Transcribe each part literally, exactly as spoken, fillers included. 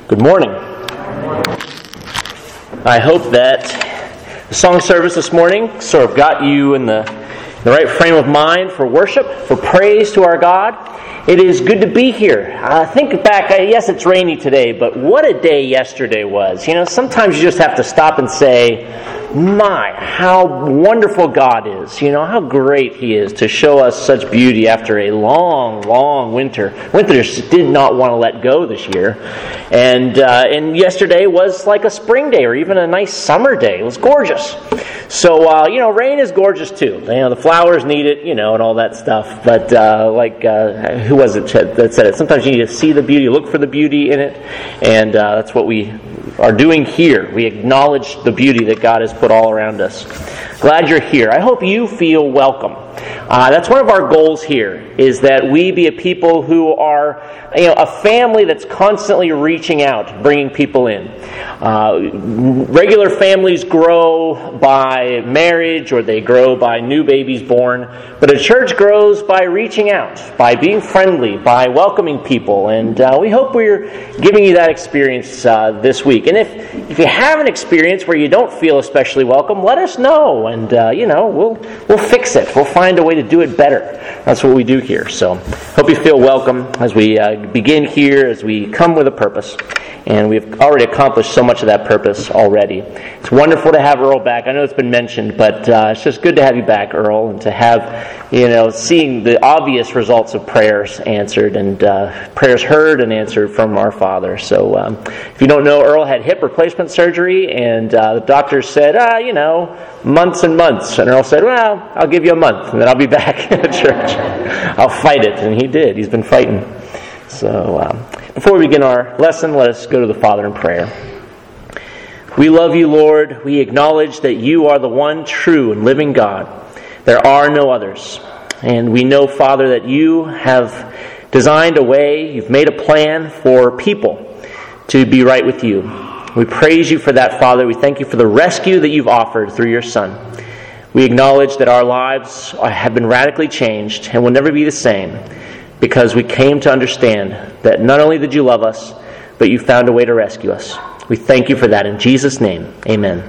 Good morning. I hope that the song service this morning sort of got you in the, the right frame of mind for worship, for praise to our God. It is good to be here. Uh, think back, uh, yes, it's rainy today, but what a day yesterday was. You know, sometimes you just have to stop and say, my, how wonderful God is. You know, how great He is to show us such beauty after a long, long winter. Winters did not want to let go this year. And uh, and yesterday was like a spring day or even a nice summer day. It was gorgeous. So, uh, you know, rain is gorgeous too. You know, the flowers need it, you know, and all that stuff. But uh, like, uh, who was it that said it? Sometimes you need to see the beauty, look for the beauty in it. And uh, that's what we are doing here. We acknowledge the beauty that God has put all around us. Glad you're here. I hope you feel welcome. Uh, that's one of our goals here, is that we be a people who are, you know, a family that's constantly reaching out, bringing people in. Uh, regular families grow by marriage, or they grow by new babies born, but a church grows by reaching out, by being friendly, by welcoming people, and uh, we hope we're giving you that experience uh, this week. And if, if you have an experience where you don't feel especially welcome, let us know, and uh, you know, we'll we'll fix it. We'll find a way to do it better. That's what we do here. So, hope you feel welcome as we uh, begin here, as we come with a purpose. And we've already accomplished so much of that purpose already. It's wonderful to have Earl back. I know it's been mentioned, but uh, it's just good to have you back, Earl, and to have, you know, seeing the obvious results of prayers answered and uh, prayers heard and answered from our Father. So, um, if you don't know, Earl had hip replacement surgery, and uh, the doctors said, ah, you know, months and months. And Earl said, well, I'll give you a month, and then I'll be back at church. I'll fight it. And he did. He's been fighting. So, um, before we begin our lesson, let us go to the Father in prayer. We love you, Lord. We acknowledge that you are the one true and living God. There are no others. And we know, Father, that you have designed a way, you've made a plan for people to be right with you. We praise you for that, Father. We thank you for the rescue that you've offered through your Son. We acknowledge that our lives have been radically changed and will never be the same, because we came to understand that not only did you love us, but you found a way to rescue us. We thank you for that. In Jesus' name, amen.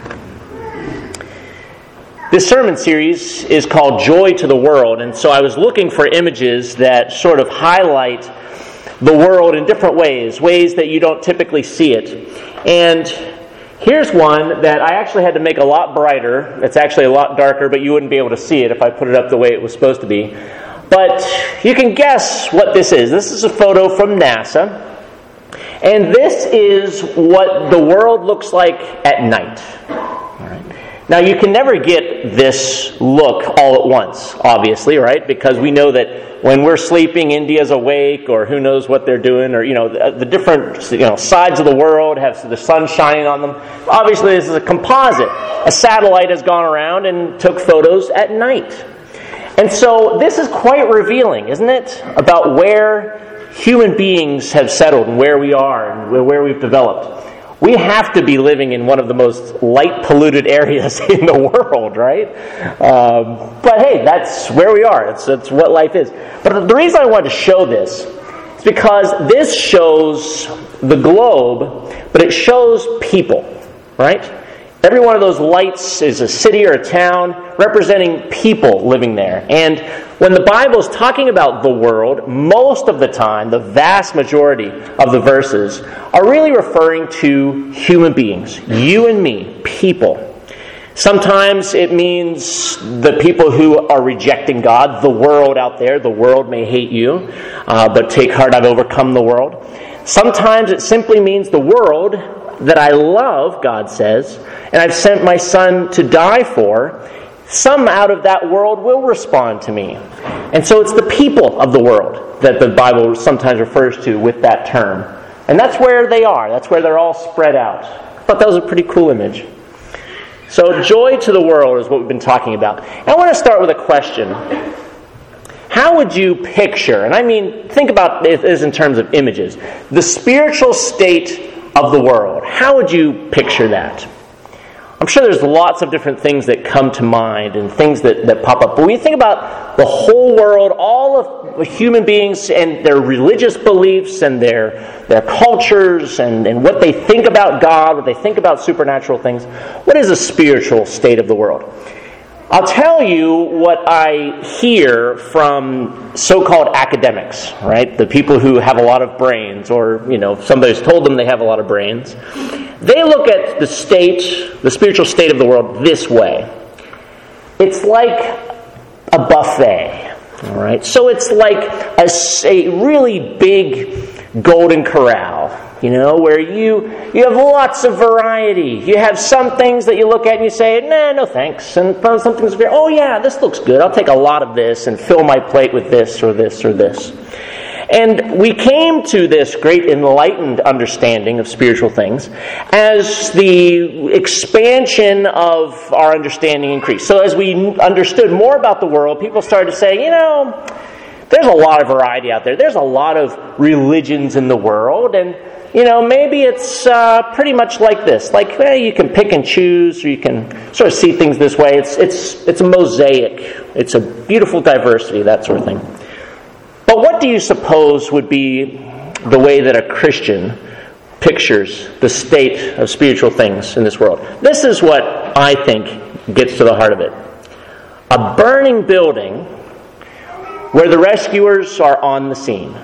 This sermon series is called Joy to the World, and so I was looking for images that sort of highlight the world in different ways, ways that you don't typically see it. And here's one that I actually had to make a lot brighter. It's actually a lot darker, but you wouldn't be able to see it if I put it up the way it was supposed to be. But you can guess what this is. This is a photo from NASA. And this is what the world looks like at night. All right. Now, you can never get this look all at once, obviously, right? Because we know that when we're sleeping, India's awake, or who knows what they're doing, or, you know, the, the different, you know, sides of the world have the sun shining on them. Obviously, this is a composite. A satellite has gone around and took photos at night. And so this is quite revealing, isn't it? About where human beings have settled and where we are and where we've developed. We have to be living in one of the most light-polluted areas in the world, right? Um, but hey, that's where we are. It's, it's what life is. But the reason I wanted to show this is because this shows the globe, but it shows people, right? Every one of those lights is a city or a town representing people living there. And when the Bible is talking about the world, most of the time, the vast majority of the verses are really referring to human beings. You and me, people. Sometimes it means the people who are rejecting God, the world out there. The world may hate you, uh, but take heart, I've overcome the world. Sometimes it simply means the world that I love, God says, and I've sent my Son to die for. Some out of that world will respond to me. And so it's the people of the world that the Bible sometimes refers to with that term. And that's where they are. That's where they're all spread out. I thought that was a pretty cool image. So joy to the world is what we've been talking about. And I want to start with a question. How would you picture, and I mean, think about this in terms of images, the spiritual state of the world? How would you picture that? I'm sure there's lots of different things that come to mind and things that, that pop up. But when you think about the whole world, all of human beings and their religious beliefs and their their cultures and, and what they think about God, what they think about supernatural things, what is the spiritual state of the world? I'll tell you what I hear from so-called academics, right? The people who have a lot of brains, or, you know, somebody's told them they have a lot of brains. They look at the state, the spiritual state of the world this way. It's like a buffet, all right? So it's like a, a really big golden corral, you know, where you you have lots of variety. You have some things that you look at and you say, nah, no thanks. And some things, oh yeah, this looks good. I'll take a lot of this and fill my plate with this or this or this. And we came to this great enlightened understanding of spiritual things as the expansion of our understanding increased. So as we understood more about the world, people started to say, you know, there's a lot of variety out there. There's a lot of religions in the world, and you know, maybe it's uh, pretty much like this. Like, well, you can pick and choose, or you can sort of see things this way. It's it's it's a mosaic. It's a beautiful diversity, that sort of thing. But what do you suppose would be the way that a Christian pictures the state of spiritual things in this world? This is what I think gets to the heart of it. A burning building where the rescuers are on the scene.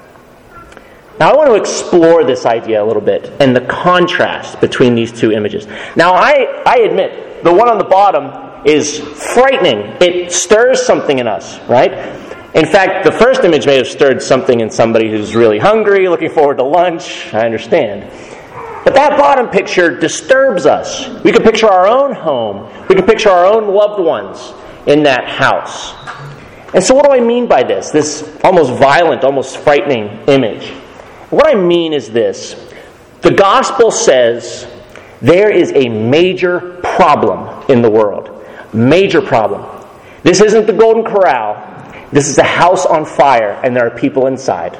Now I want to explore this idea a little bit and the contrast between these two images. Now I, I admit, the one on the bottom is frightening. It stirs something in us, right? In fact, the first image may have stirred something in somebody who's really hungry, looking forward to lunch. I understand. But that bottom picture disturbs us. We can picture our own home. We can picture our own loved ones in that house. And so what do I mean by this? This almost violent, almost frightening image. What I mean is this. The gospel says there is a major problem in the world. Major problem. This isn't the Golden Corral. This is a house on fire, and there are people inside.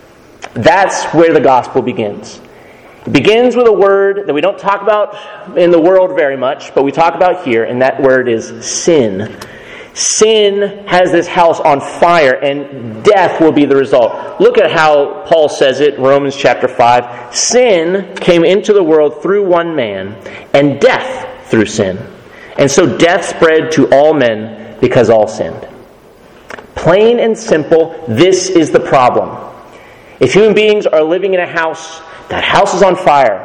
That's where the gospel begins. It begins with a word that we don't talk about in the world very much, but we talk about here, and that word is sin. Sin has this house on fire, and death will be the result. Look at how Paul says it in Romans chapter five. Sin came into the world through one man, and death through sin. And so death spread to all men because all sinned. Plain and simple, this is the problem. If human beings are living in a house, that house is on fire,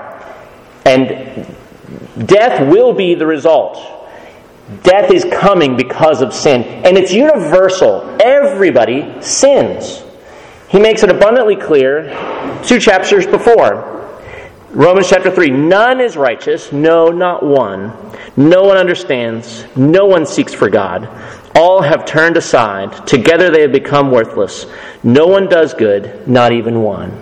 and death will be the result. Death is coming because of sin. And it's universal. Everybody sins. He makes it abundantly clear two chapters before. Romans chapter three. None is righteous. No, not one. No one understands. No one seeks for God. All have turned aside. Together they have become worthless. No one does good. Not even one.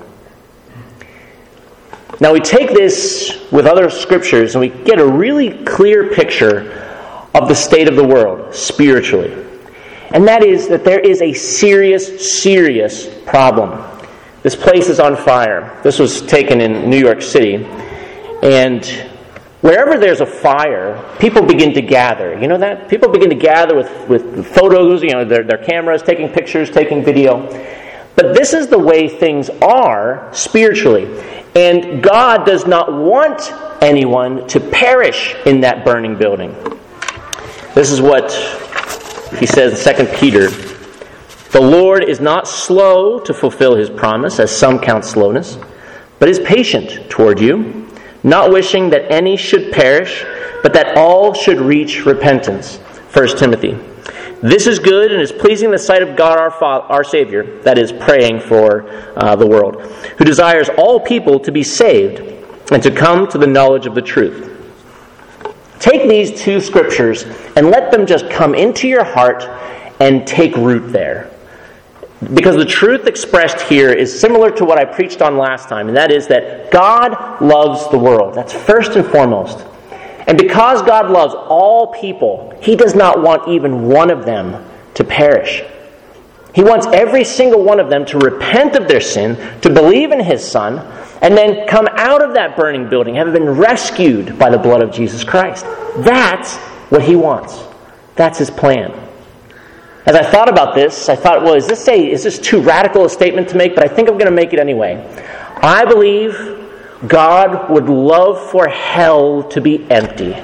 Now we take this with other scriptures and we get a really clear picture of the state of the world spiritually. And that is that there is a serious, serious problem. This place is on fire. This was taken in New York City. And wherever there's a fire, people begin to gather. You know that? People begin to gather with, with photos, you know, their, their cameras, taking pictures, taking video. But this is the way things are spiritually. And God does not want anyone to perish in that burning building. This is what he says in Second Peter. The Lord is not slow to fulfill his promise, as some count slowness, but is patient toward you, not wishing that any should perish, but that all should reach repentance. First Timothy. This is good and is pleasing in the sight of God our Father, our Savior, that is, praying for uh, the world, who desires all people to be saved and to come to the knowledge of the truth. Take these two scriptures and let them just come into your heart and take root there. Because the truth expressed here is similar to what I preached on last time, and that is that God loves the world. That's first and foremost. And because God loves all people, He does not want even one of them to perish. He wants every single one of them to repent of their sin, to believe in His Son, and then come out of that burning building, having been rescued by the blood of Jesus Christ. That's what he wants. That's his plan. As I thought about this, I thought, well, is this a, is this too radical a statement to make? But I think I'm going to make it anyway. I believe God would love for hell to be empty.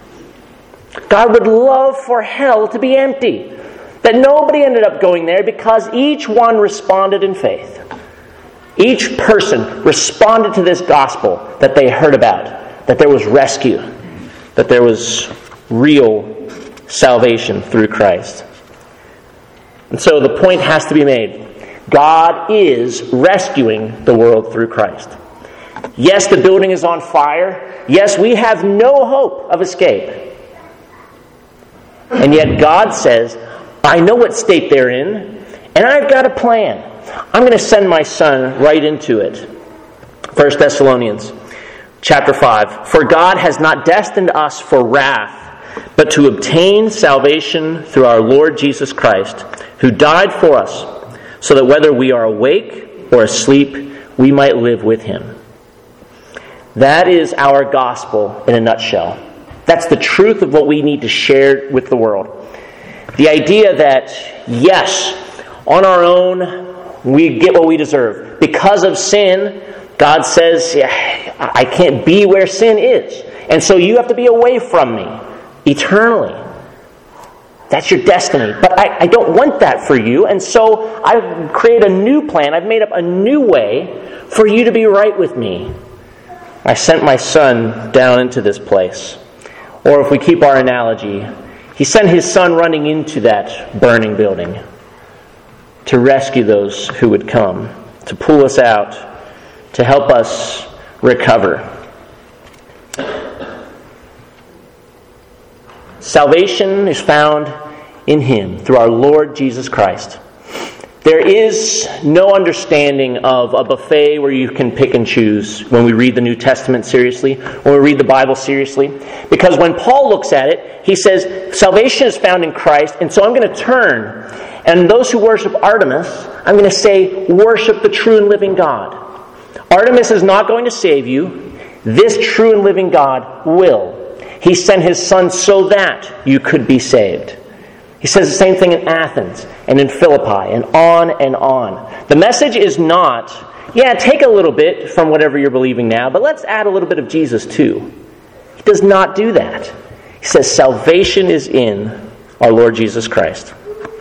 God would love for hell to be empty. That nobody ended up going there because each one responded in faith. Each person responded to this gospel that they heard about. That there was rescue. That there was real salvation through Christ. And so the point has to be made. God is rescuing the world through Christ. Yes, the building is on fire. Yes, we have no hope of escape. And yet God says, I know what state they're in, and I've got a plan. I'm going to send my Son right into it. First Thessalonians chapter five. For God has not destined us for wrath, but to obtain salvation through our Lord Jesus Christ, who died for us, so that whether we are awake or asleep, we might live with him. That is our gospel in a nutshell. That's the truth of what we need to share with the world. The idea that, yes, on our own, we get what we deserve. Because of sin, God says, yeah, I can't be where sin is. And so you have to be away from me eternally. That's your destiny. But I, I don't want that for you. And so I've created a new plan. I've made up a new way for you to be right with me. I sent my Son down into this place. Or if we keep our analogy, he sent his Son running into that burning building to rescue those who would come, to pull us out, to help us recover. Salvation is found in him through our Lord Jesus Christ. There is no understanding of a buffet where you can pick and choose when we read the New Testament seriously, when we read the Bible seriously. Because when Paul looks at it, he says, salvation is found in Christ, and so I'm going to turn, and those who worship Artemis, I'm going to say, worship the true and living God. Artemis is not going to save you. This true and living God will. He sent his Son so that you could be saved. He says the same thing in Athens and in Philippi and on and on. The message is not, yeah, take a little bit from whatever you're believing now, but let's add a little bit of Jesus too. He does not do that. He says salvation is in our Lord Jesus Christ.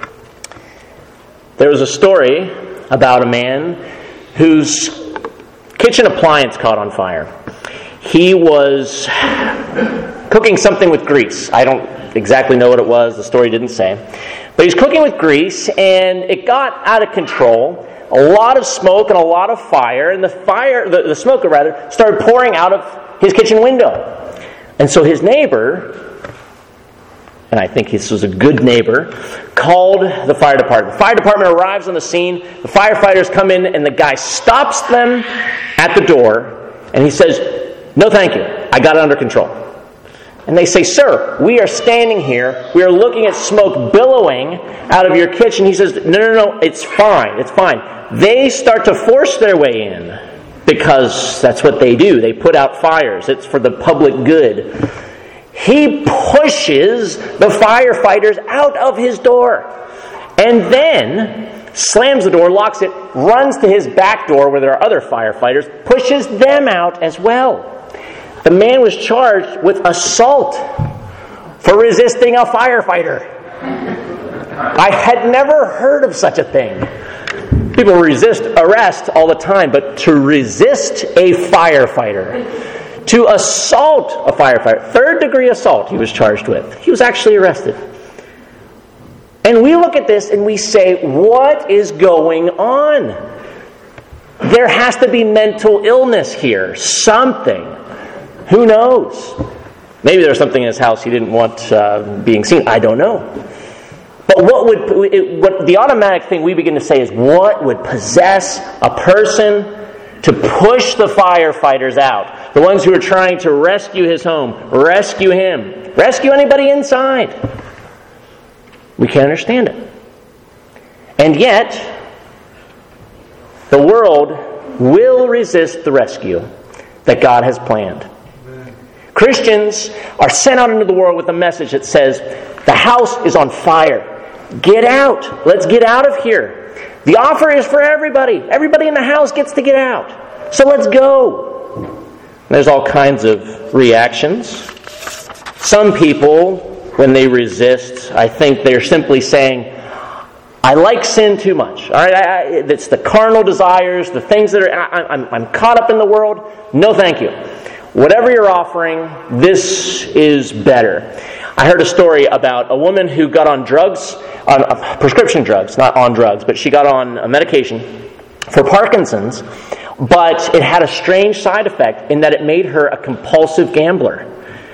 There was a story about a man whose kitchen appliance caught on fire. He was cooking something with grease. I don't exactly know what it was. The story didn't say. But he's cooking with grease, and it got out of control. A lot of smoke and a lot of fire, and the fire, the, the smoke rather, started pouring out of his kitchen window. And so his neighbor, and I think this was a good neighbor, called the fire department. The fire department arrives on the scene. The firefighters come in, and the guy stops them at the door, and he says, "No, thank you. I got it under control." And they say, "Sir, we are standing here. We are looking at smoke billowing out of your kitchen." He says, "No, no, no, it's fine. It's fine." They start to force their way in because that's what they do. They put out fires. It's for the public good. He pushes the firefighters out of his door and then slams the door, locks it, runs to his back door where there are other firefighters, pushes them out as well. The man was charged with assault for resisting a firefighter. I had never heard of such a thing. People resist arrest all the time, but to resist a firefighter, to assault a firefighter, third degree assault he was charged with. He was actually arrested. And we look at this and we say, what is going on? There has to be mental illness here. Something. Who knows? Maybe there's something in his house he didn't want uh, being seen. I don't know. But what would it, what the automatic thing we begin to say is, what would possess a person to push the firefighters out? The ones who are trying to rescue his home, rescue him, rescue anybody inside. We can't understand it. And yet, the world will resist the rescue that God has planned. Amen. Christians are sent out into the world with a message that says, the house is on fire. Get out. Let's get out of here. The offer is for everybody. Everybody in the house gets to get out. So let's go. There's all kinds of reactions. Some people, when they resist, I think they're simply saying, I like sin too much. All right, I, I, it's the carnal desires, the things that are. I, I'm, I'm caught up in the world. No, thank you. Whatever you're offering, this is better. I heard a story about a woman who got on drugs, on uh, prescription drugs, not on drugs, but she got on a medication for Parkinson's, but it had a strange side effect in that it made her a compulsive gambler.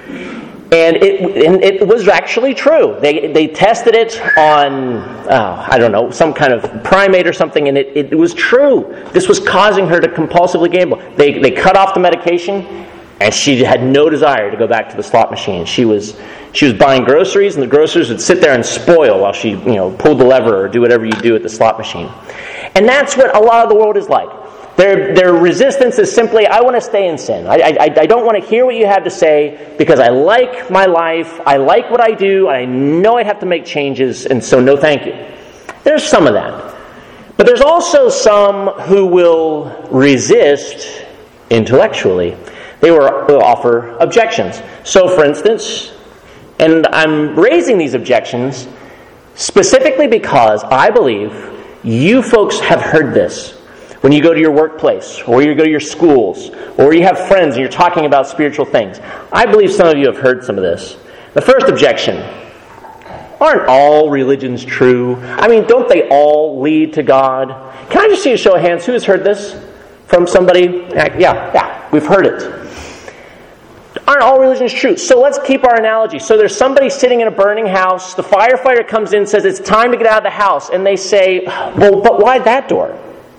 And it and it was actually true. They they tested it on, oh, I don't know, some kind of primate or something, and it, it was true. This was causing her to compulsively gamble. They they cut off the medication, and she had no desire to go back to the slot machine. She was she was buying groceries, and the groceries would sit there and spoil while she, you know, pulled the lever or do whatever you do at the slot machine. And that's what a lot of the world is like. Their, their resistance is simply, I want to stay in sin. I, I, I don't want to hear what you have to say because I like my life, I like what I do, I know I have to make changes, and so no thank you. There's some of that. But there's also some who will resist intellectually. They will, will offer objections. So, for instance, and I'm raising these objections specifically because I believe you folks have heard this. When you go to your workplace, or you go to your schools, or you have friends and you're talking about spiritual things. I believe some of you have heard some of this. The first objection, aren't all religions true? I mean, don't they all lead to God? Can I just see a show of hands? Who has heard this from somebody? Yeah, yeah, we've heard it. Aren't all religions true? So let's keep our analogy. So there's somebody sitting in a burning house. The firefighter comes in and says, it's time to get out of the house. And they say, well, but why that door?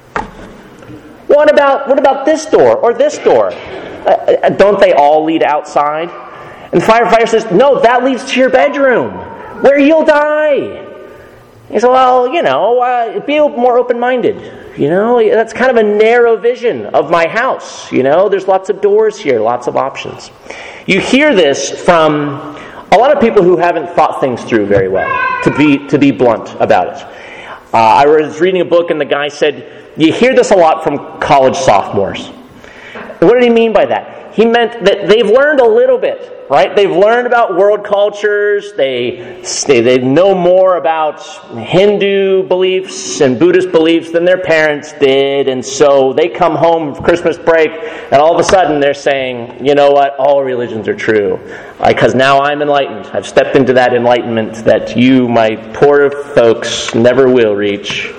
What about what about this door or this door? Uh, don't they all lead outside? And the firefighter says, no, that leads to your bedroom, where you'll die. He said, well, you know, uh, be more open-minded. You know, that's kind of a narrow vision of my house. You know, there's lots of doors here, lots of options. You hear this from a lot of people who haven't thought things through very well, to be to be blunt about it. Uh, I was reading a book and the guy said, you hear this a lot from college sophomores. What did he mean by that? He meant that they've learned a little bit, right? They've learned about world cultures. They, they, they know more about Hindu beliefs and Buddhist beliefs than their parents did. And so they come home for Christmas break and all of a sudden they're saying, you know what, all religions are true. Because now I'm enlightened. I've stepped into that enlightenment that you, my poor folks, never will reach.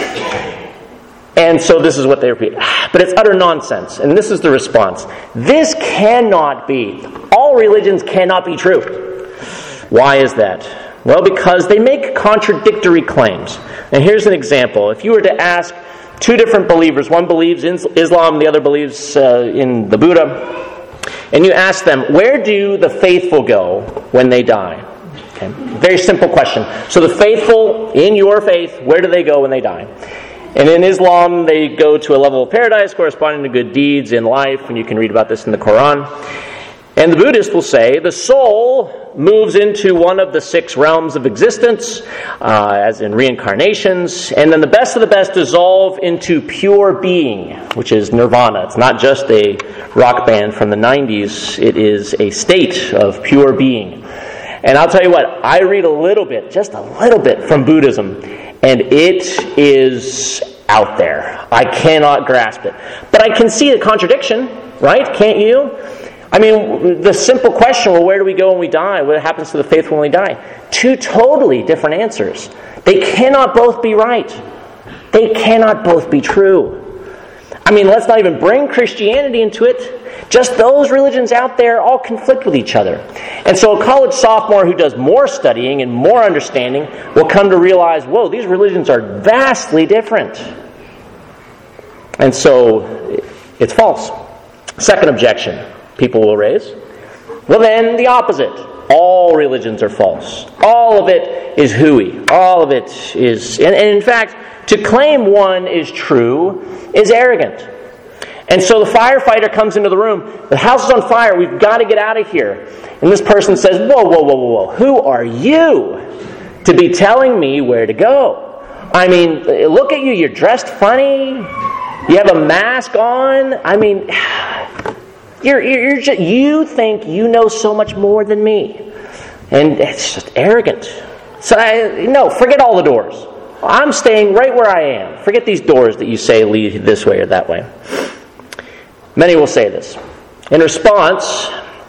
And so this is what they repeat. But it's utter nonsense. And this is the response. This cannot be. All religions cannot be true. Why is that? Well, because they make contradictory claims. And here's an example. If you were to ask two different believers, one believes in Islam, the other believes uh, in the Buddha, and you ask them, where do the faithful go when they die? Okay. Very simple question. So the faithful in your faith, where do they go when they die? And in Islam, they go to a level of paradise corresponding to good deeds in life, and you can read about this in the Quran. And the Buddhist will say the soul moves into one of the six realms of existence, uh, as in reincarnations, and then the best of the best dissolve into pure being, which is nirvana. It's not just a rock band from the nineties, it is a state of pure being. And I'll tell you what, I read a little bit, just a little bit from Buddhism, and it is out there. I cannot grasp it. But I can see the contradiction, right? Can't you? I mean, the simple question, well, where do we go when we die? What happens to the faithful when we die? Two totally different answers. They cannot both be right. They cannot both be true. I mean, let's not even bring Christianity into it. Just those religions out there all conflict with each other. And so a college sophomore who does more studying and more understanding will come to realize, whoa, these religions are vastly different. And so it's false. Second objection people will raise. Well, then the opposite. All religions are false. All of it is hooey. All of it is... And, and in fact, to claim one is true is arrogant. And so the firefighter comes into the room. The house is on fire. We've got to get out of here. And this person says, whoa, whoa, whoa, whoa, whoa. Who are you to be telling me where to go? I mean, look at you. You're dressed funny. You have a mask on. I mean, you're, you're just, you think you know so much more than me. And it's just arrogant. So, I, no, forget all the doors. I'm staying right where I am. Forget these doors that you say lead this way or that way. Many will say this. In response,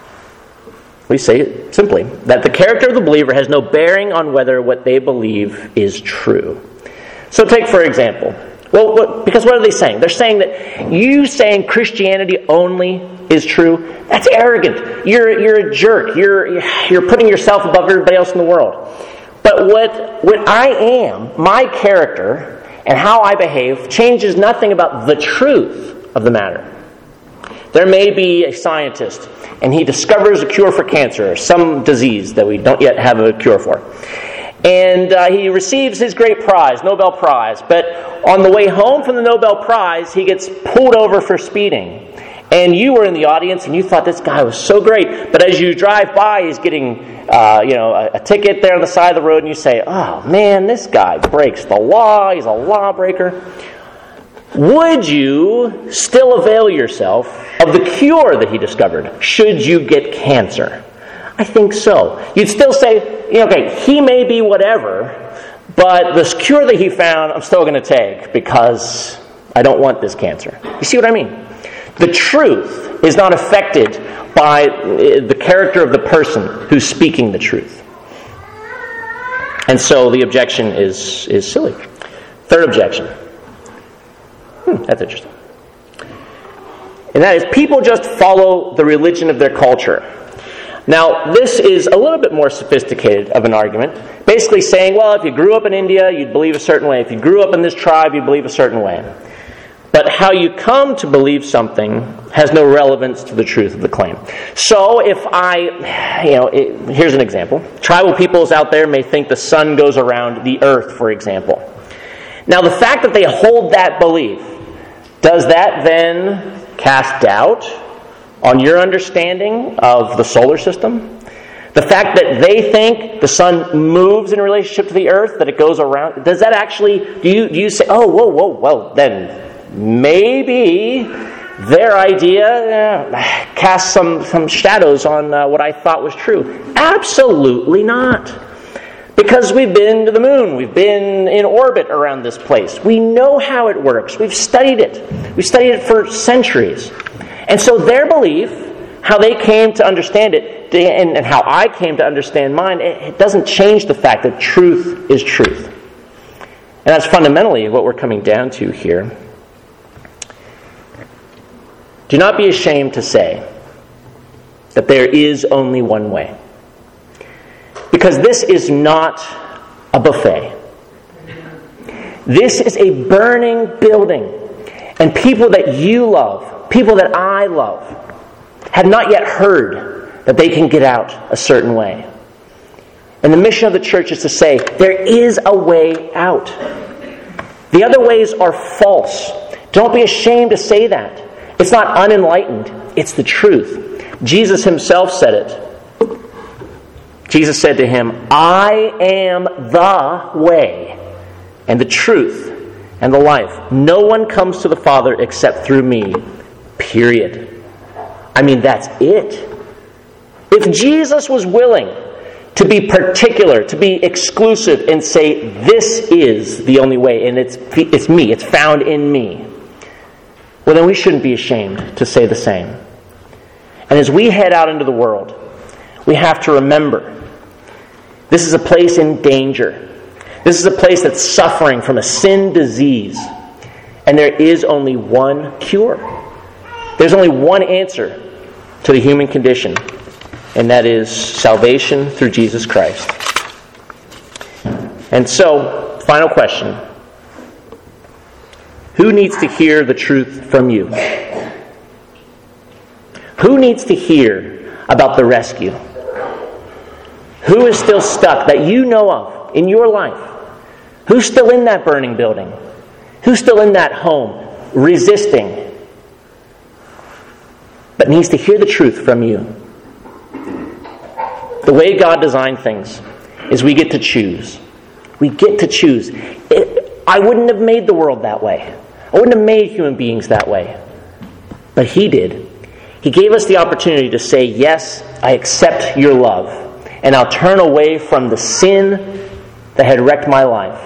we say it simply, that the character of the believer has no bearing on whether what they believe is true. So take, for example, well, what, because what are they saying? They're saying that you saying Christianity only is true, that's arrogant. You're you're a jerk. You're you're putting yourself above everybody else in the world. But what what I am, my character, and how I behave changes nothing about the truth of the matter. There may be a scientist, and he discovers a cure for cancer, or some disease that we don't yet have a cure for. And uh, he receives his great prize, Nobel Prize. But on the way home from the Nobel Prize, he gets pulled over for speeding. And you were in the audience, and you thought this guy was so great. But as you drive by, he's getting uh, you know, a, a ticket there on the side of the road, and you say, oh, man, this guy breaks the law. He's a lawbreaker. Would you still avail yourself of the cure that he discovered, should you get cancer? I think so. You'd still say, okay, he may be whatever, but this cure that he found, I'm still going to take because I don't want this cancer. You see what I mean? The truth is not affected by the character of the person who's speaking the truth. And so the objection is, is silly. Third objection. Hmm, that's interesting. And that is, people just follow the religion of their culture. Now, this is a little bit more sophisticated of an argument. Basically saying, well, if you grew up in India, you'd believe a certain way. If you grew up in this tribe, you'd believe a certain way. But how you come to believe something has no relevance to the truth of the claim. So if I, you know, it, here's an example. Tribal peoples out there may think the sun goes around the earth, for example. Now, the fact that they hold that belief, does that then cast doubt on your understanding of the solar system? The fact that they think the sun moves in relationship to the earth, that it goes around, does that actually, do you, do you say, oh, whoa, whoa, well, then maybe their idea uh, casts some, some shadows on uh, what I thought was true? Absolutely not. Because we've been to the moon. We've been in orbit around this place. We know how it works. We've studied it. We've studied it for centuries. And so their belief, how they came to understand it, and, and how I came to understand mine, it, it doesn't change the fact that truth is truth. And that's fundamentally what we're coming down to here. Do not be ashamed to say that there is only one way. Because this is not a buffet. This is a burning building. And people that you love, people that I love, have not yet heard that they can get out a certain way. And the mission of the church is to say, there is a way out. The other ways are false. Don't be ashamed to say that. It's not unenlightened. It's the truth. Jesus himself said it. Jesus said to him, I am the way and the truth and the life. No one comes to the Father except through me. Period. I mean, that's it. If Jesus was willing to be particular, to be exclusive and say, this is the only way, and it's it's me, it's found in me, well, then we shouldn't be ashamed to say the same. And as we head out into the world, we have to remember, this is a place in danger. This is a place that's suffering from a sin disease. And there is only one cure. There's only one answer to the human condition. And that is salvation through Jesus Christ. And so, final question. Who needs to hear the truth from you? Who needs to hear about the rescue? Who is still stuck that you know of in your life? Who's still in that burning building? Who's still in that home, resisting but needs to hear the truth from you. The way God designed things is we get to choose. We get to choose. It, I wouldn't have made the world that way. I wouldn't have made human beings that way. But He did. He gave us the opportunity to say, yes, I accept your love. And I'll turn away from the sin that had wrecked my life.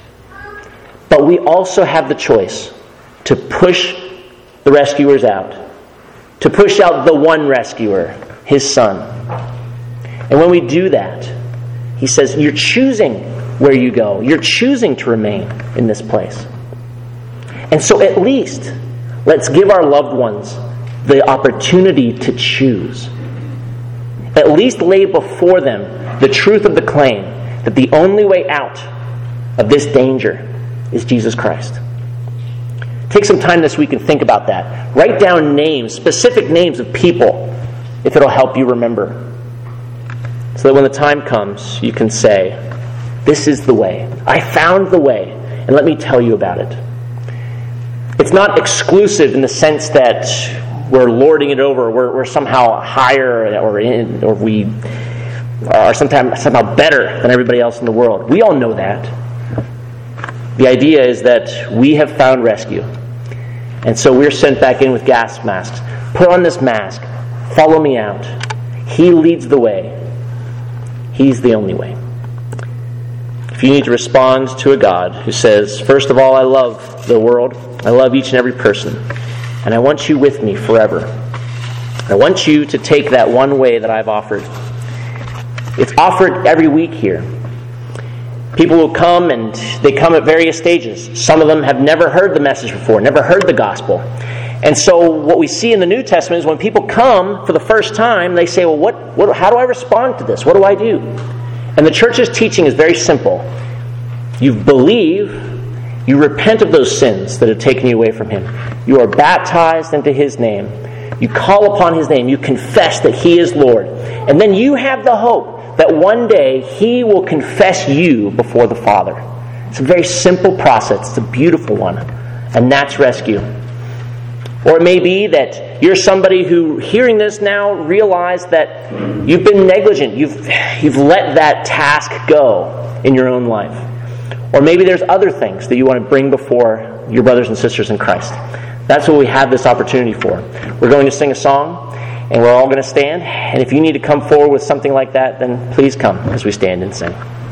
But we also have the choice to push the rescuers out. To push out the one rescuer, His Son. And when we do that, He says, you're choosing where you go. You're choosing to remain in this place. And so at least, let's give our loved ones the opportunity to choose. At least lay before them the truth of the claim that the only way out of this danger is Jesus Christ. Take some time this week and think about that. Write down names, specific names of people, if it'll help you remember. So that when the time comes, you can say, this is the way. I found the way, and let me tell you about it. It's not exclusive in the sense that we're lording it over, we're, we're somehow higher, or in, or we are sometimes somehow better than everybody else in the world. We all know that. The idea is that we have found rescue. And so we're sent back in with gas masks. Put on this mask. Follow me out. He leads the way. He's the only way. If you need to respond to a God who says, first of all, I love the world. I love each and every person. And I want you with me forever. I want you to take that one way that I've offered. It's offered every week here. People will come, and they come at various stages. Some of them have never heard the message before, never heard the gospel. And so what we see in the New Testament is when people come for the first time, they say, well, what, what, how do I respond to this? What do I do? And the church's teaching is very simple. You believe, you repent of those sins that have taken you away from Him. You are baptized into His name. You call upon His name. You confess that He is Lord. And then you have the hope that one day He will confess you before the Father. It's a very simple process. It's a beautiful one. And that's rescue. Or it may be that you're somebody who, hearing this now, realize that you've been negligent. You've, you've let that task go in your own life. Or maybe there's other things that you want to bring before your brothers and sisters in Christ. That's what we have this opportunity for. We're going to sing a song, and we're all going to stand. And if you need to come forward with something like that, then please come as we stand and sing.